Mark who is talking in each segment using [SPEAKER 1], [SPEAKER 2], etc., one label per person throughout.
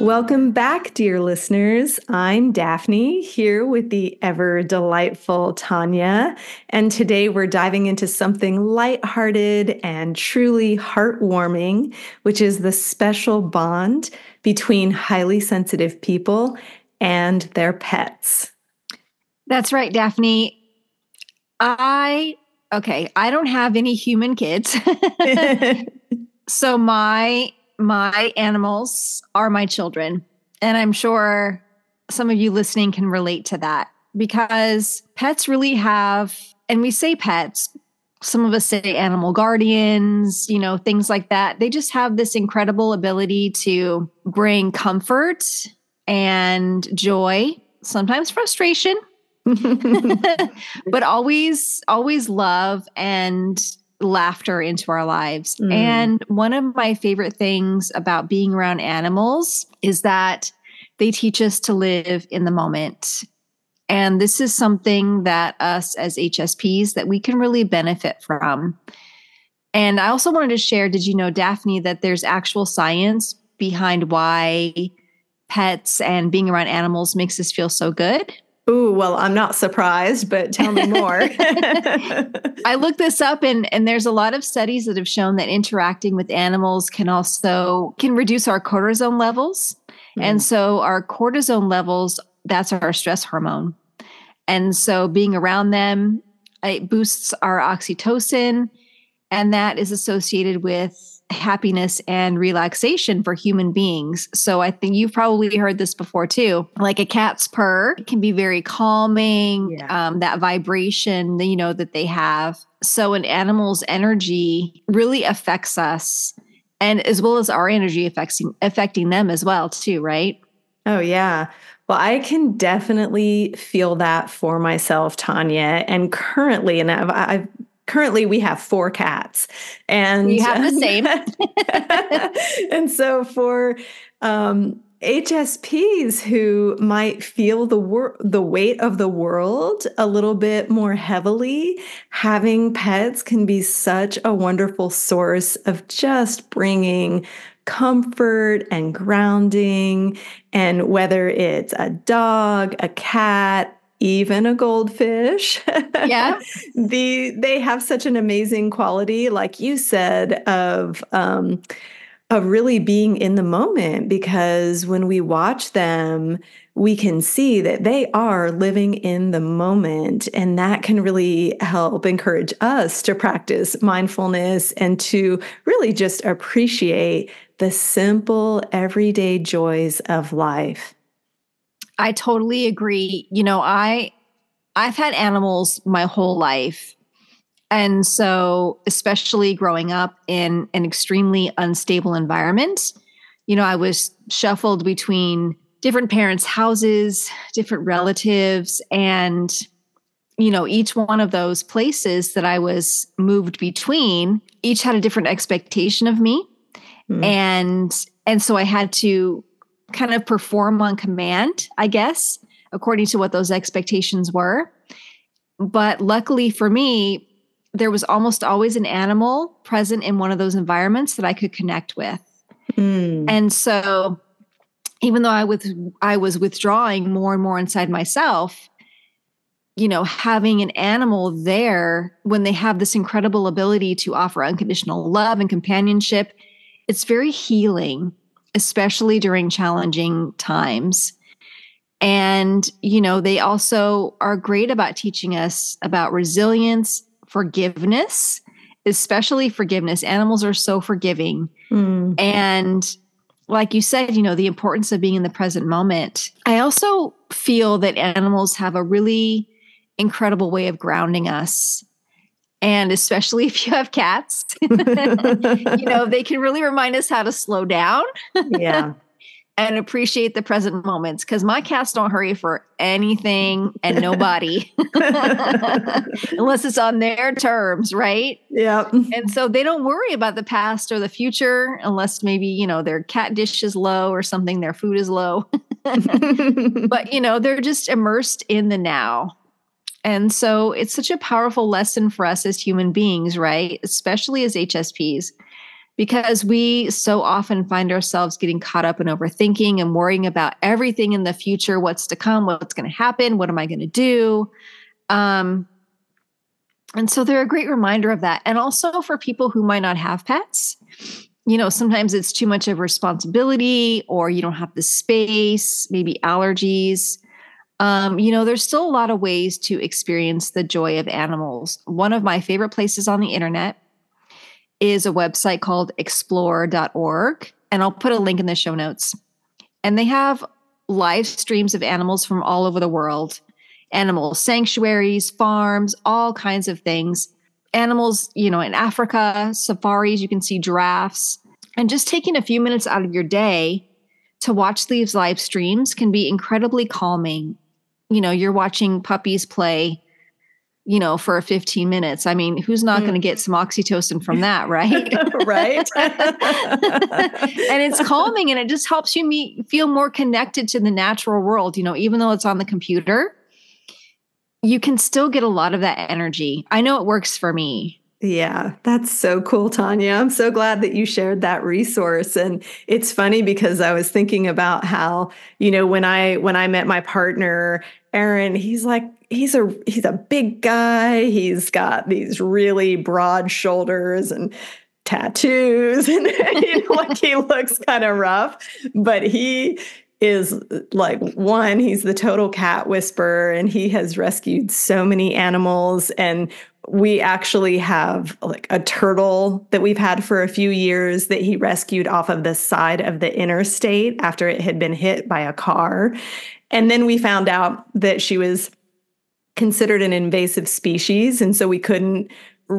[SPEAKER 1] Welcome back, dear listeners. I'm Daphne here with the ever delightful Tanya. And today we're diving into something lighthearted and truly heartwarming, which is the special bond between highly sensitive people and their pets.
[SPEAKER 2] That's right, Daphne. I don't have any human kids. So my animals are my children. And I'm sure some of you listening can relate to that because pets really have, and we say pets, some of us say animal guardians, things like that. They just have this incredible ability to bring comfort and joy, sometimes frustration, but always love and laughter into our lives. And one of my favorite things about being around animals is that they teach us to live in the moment. And this is something that us as HSPs that we can really benefit from. And I also wanted to share, did you know, Daphne, that there's actual science behind why pets and being around animals makes us feel so good?
[SPEAKER 1] Ooh, well, I'm not surprised, but tell me more.
[SPEAKER 2] I looked this up and there's a lot of studies that have shown that interacting with animals can reduce our cortisone levels. And so our cortisone levels, that's our stress hormone. And so being around them, it boosts our oxytocin, and that is associated with happiness and relaxation for human beings. So I think you've probably heard this before too. Like a cat's purr can be very calming, that vibration, that they have. So an animal's energy really affects us, and as well as our energy affecting them as well too, right?
[SPEAKER 1] Oh, yeah. Well, I can definitely feel that for myself, Tanya. And currently, currently we have 4 cats, and
[SPEAKER 2] we have the same.
[SPEAKER 1] And so for HSPs who might feel the weight of the world a little bit more heavily, having pets can be such a wonderful source of just bringing comfort and grounding. And whether it's a dog, a cat, even a goldfish.
[SPEAKER 2] Yeah.
[SPEAKER 1] They have such an amazing quality, like you said, of really being in the moment, because when we watch them, we can see that they are living in the moment, and that can really help encourage us to practice mindfulness and to really just appreciate the simple everyday joys of life.
[SPEAKER 2] I totally agree. I've had animals my whole life. And so, especially growing up in an extremely unstable environment, I was shuffled between different parents' houses, different relatives, and, each one of those places that I was moved between, each had a different expectation of me. And so I had to kind of perform on command, I guess, according to what those expectations were. But luckily for me, there was almost always an animal present in one of those environments that I could connect with. And so even though I was withdrawing more and more inside myself, having an animal there when they have this incredible ability to offer unconditional love and companionship, it's very healing, especially during challenging times. And, they also are great about teaching us about resilience, forgiveness, especially forgiveness. Animals are so forgiving. And like you said, the importance of being in the present moment. I also feel that animals have a really incredible way of grounding us. And especially if you have cats, they can really remind us how to slow down.
[SPEAKER 1] Yeah.
[SPEAKER 2] And appreciate the present moments, because my cats don't hurry for anything and nobody unless it's on their terms, right?
[SPEAKER 1] Yeah.
[SPEAKER 2] And so they don't worry about the past or the future unless maybe, their cat dish is low or something, their food is low. But, they're just immersed in the now. And so it's such a powerful lesson for us as human beings, right? Especially as HSPs, because we so often find ourselves getting caught up in overthinking and worrying about everything in the future, what's to come, what's going to happen, what am I going to do? And so they're a great reminder of that. And also for people who might not have pets, sometimes it's too much of a responsibility, or you don't have the space, maybe allergies. There's still a lot of ways to experience the joy of animals. One of my favorite places on the internet is a website called explore.org, and I'll put a link in the show notes. And they have live streams of animals from all over the world, animal sanctuaries, farms, all kinds of things. Animals, in Africa, safaris, you can see giraffes. And just taking a few minutes out of your day to watch these live streams can be incredibly calming. You're watching puppies play, for 15 minutes. I mean, who's not going to get some oxytocin from that, right?
[SPEAKER 1] Right.
[SPEAKER 2] And it's calming, and it just helps you feel more connected to the natural world. Even though it's on the computer, you can still get a lot of that energy. I know it works for me.
[SPEAKER 1] Yeah, that's so cool, Tanya. I'm so glad that you shared that resource. And it's funny because I was thinking about how, when I met my partner, Aaron, he's a big guy. He's got these really broad shoulders and tattoos, and he looks kind of rough, but he is he's the total cat whisperer, and he has rescued so many animals. And we actually have a turtle that we've had for a few years that he rescued off of the side of the interstate after it had been hit by a car. And then we found out that she was considered an invasive species. And so we couldn't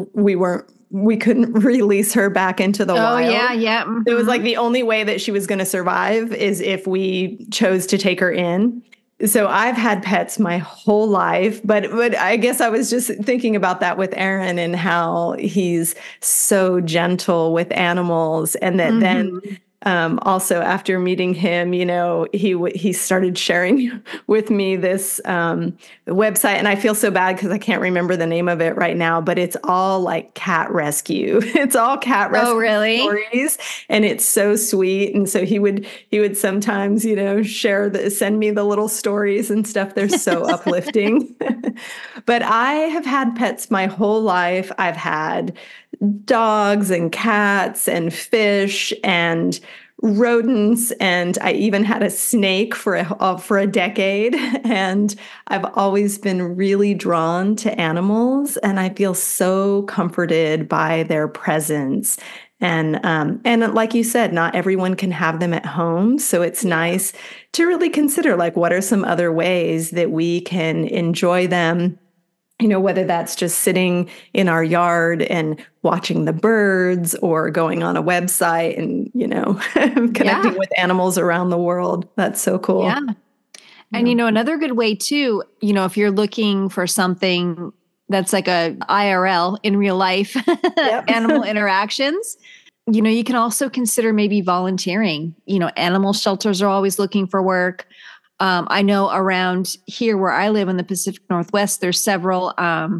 [SPEAKER 1] release her back into the wild.
[SPEAKER 2] Oh, yeah, yeah. Mm-hmm.
[SPEAKER 1] It was the only way that she was going to survive is if we chose to take her in. So I've had pets my whole life, but I guess I was just thinking about that with Aaron and how he's so gentle with animals, and that then also after meeting him, he started sharing with me this website, and I feel so bad because I can't remember the name of it right now, but it's all cat rescue. It's all cat rescue stories, and it's so sweet. And so he would sometimes, send me the little stories and stuff. They're so uplifting. But I have had pets my whole life. I've had dogs and cats and fish and rodents, and I even had a snake for a decade. And I've always been really drawn to animals, and I feel so comforted by their presence. And like you said, not everyone can have them at home, so it's nice to really consider what are some other ways that we can enjoy them. Whether that's just sitting in our yard and watching the birds, or going on a website and, connecting with animals around the world. That's so cool.
[SPEAKER 2] Yeah. And, another good way too, if you're looking for something that's like a IRL in real life, animal interactions, you can also consider maybe volunteering. Animal shelters are always looking for work. I know around here where I live in the Pacific Northwest, there's several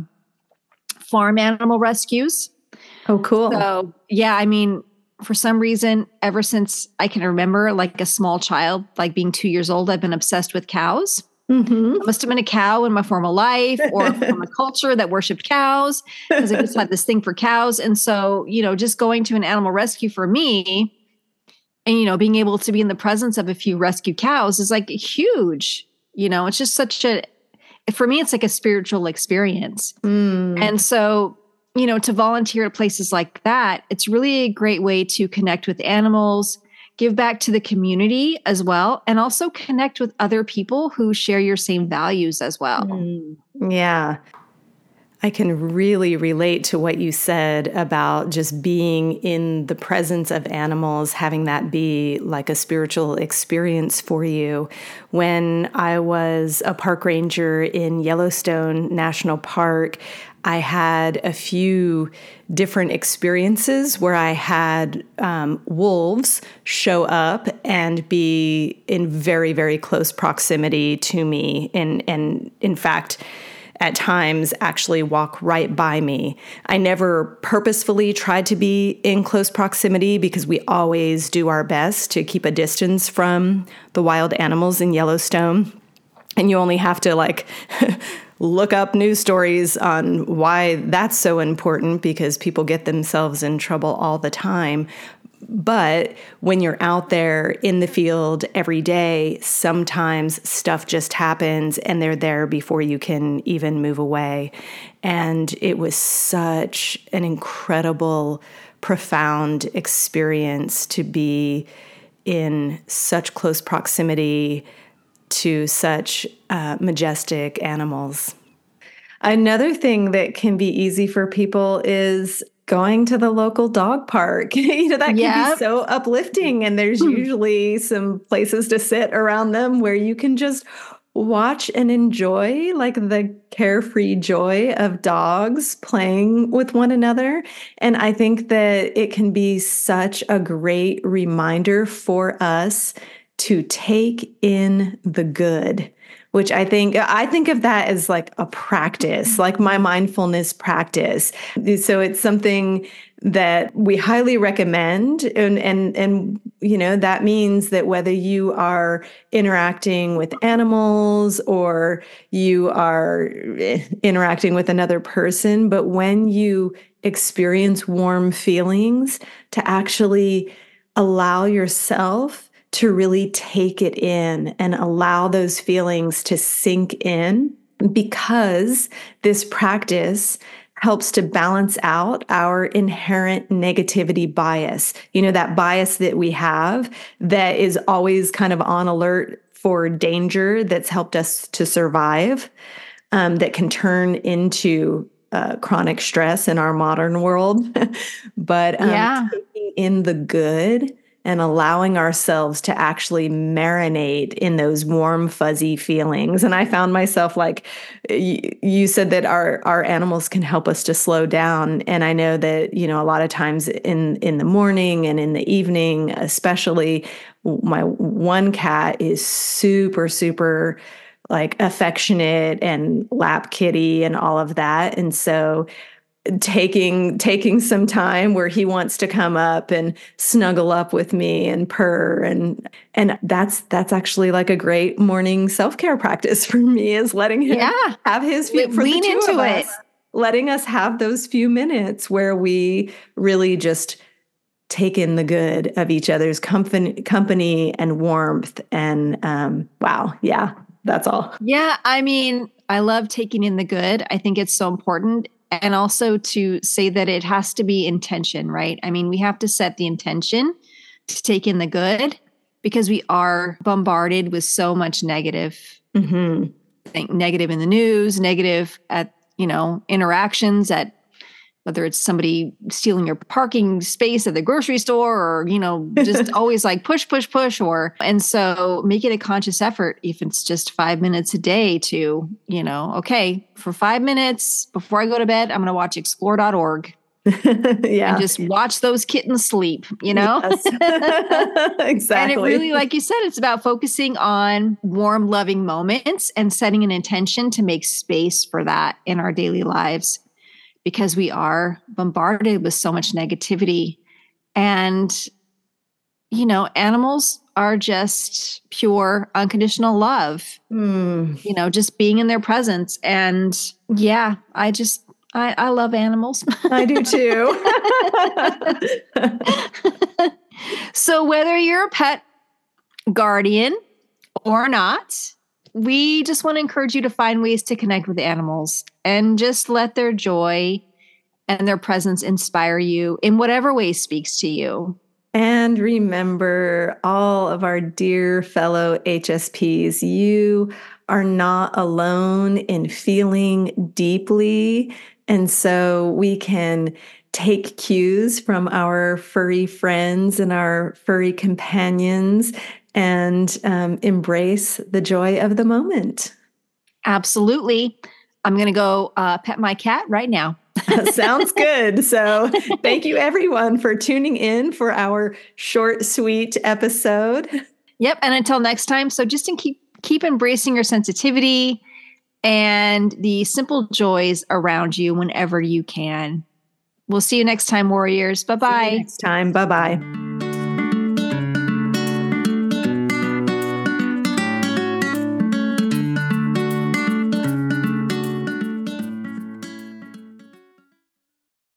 [SPEAKER 2] farm animal rescues.
[SPEAKER 1] Oh, cool.
[SPEAKER 2] So, yeah, for some reason, ever since I can remember, a small child, being 2 years old, I've been obsessed with cows. Mm-hmm. I must have been a cow in my former life, or from a culture that worshiped cows, because I just had this thing for cows. And so, just going to an animal rescue for me, and, being able to be in the presence of a few rescue cows is huge. It's just for me, it's a spiritual experience. And so, to volunteer at places like that, it's really a great way to connect with animals, give back to the community as well, and also connect with other people who share your same values as well.
[SPEAKER 1] Yeah. I can really relate to what you said about just being in the presence of animals, having that be a spiritual experience for you. When I was a park ranger in Yellowstone National Park, I had a few different experiences where I had wolves show up and be in very, very close proximity to me. And in fact, at times actually walk right by me. I never purposefully tried to be in close proximity because we always do our best to keep a distance from the wild animals in Yellowstone. And you only have to like look up news stories on why that's so important because people get themselves in trouble all the time. But when you're out there in the field every day, sometimes stuff just happens and they're there before you can even move away. And it was such an incredible, profound experience to be in such close proximity to such majestic animals. Another thing that can be easy for people is going to the local dog park. That can be so uplifting. And there's usually some places to sit around them where you can just watch and enjoy like the carefree joy of dogs playing with one another. And I think that it can be such a great reminder for us to take in the good, which I think of that as like a practice, like my mindfulness practice. So it's something that we highly recommend. And that means that whether you are interacting with animals or you are interacting with another person, but when you experience warm feelings, to actually allow yourself to really take it in and allow those feelings to sink in, because this practice helps to balance out our inherent negativity bias. That bias that we have that is always kind of on alert for danger that's helped us to survive, that can turn into chronic stress in our modern world. But taking in the good and allowing ourselves to actually marinate in those warm, fuzzy feelings. And I found myself like, you said that our animals can help us to slow down. And I know that, a lot of times in the morning and in the evening, especially, my one cat is super, super like affectionate and lap kitty and all of that. And so taking some time where he wants to come up and snuggle up with me and purr, and that's actually like a great morning self-care practice for me, is letting him have his few, for
[SPEAKER 2] lean
[SPEAKER 1] the two
[SPEAKER 2] into
[SPEAKER 1] of us,
[SPEAKER 2] it,
[SPEAKER 1] letting us have those few minutes where we really just take in the good of each other's company and warmth. And that's all.
[SPEAKER 2] Yeah, I mean, I love taking in the good. I think it's so important. And also to say that it has to be intention, right? I mean, we have to set the intention to take in the good, because we are bombarded with so much negative.
[SPEAKER 1] Mm-hmm.
[SPEAKER 2] Negative in the news, negative at, interactions at, whether it's somebody stealing your parking space at the grocery store or, just always like push, and so make it a conscious effort, if it's just 5 minutes a day, to, okay, for 5 minutes before I go to bed, I'm going to watch explore.org. And just watch those kittens sleep,
[SPEAKER 1] Yes. Exactly.
[SPEAKER 2] And it really, like you said, it's about focusing on warm, loving moments and setting an intention to make space for that in our daily lives, because we are bombarded with so much negativity. And, animals are just pure, unconditional love, just being in their presence. And I love animals.
[SPEAKER 1] I do too.
[SPEAKER 2] So whether you're a pet guardian or not, we just want to encourage you to find ways to connect with animals and just let their joy and their presence inspire you in whatever way speaks to you.
[SPEAKER 1] And remember, all of our dear fellow HSPs, you are not alone in feeling deeply. And so we can take cues from our furry friends and our furry companions and embrace the joy of the moment.
[SPEAKER 2] Absolutely. I'm going to go pet my cat right now.
[SPEAKER 1] Sounds good. So thank you, everyone, for tuning in for our short, sweet episode.
[SPEAKER 2] Yep. And until next time. So just keep embracing your sensitivity and the simple joys around you whenever you can. We'll see you next time, warriors. Bye
[SPEAKER 1] See you
[SPEAKER 2] bye.
[SPEAKER 1] next time. Bye bye.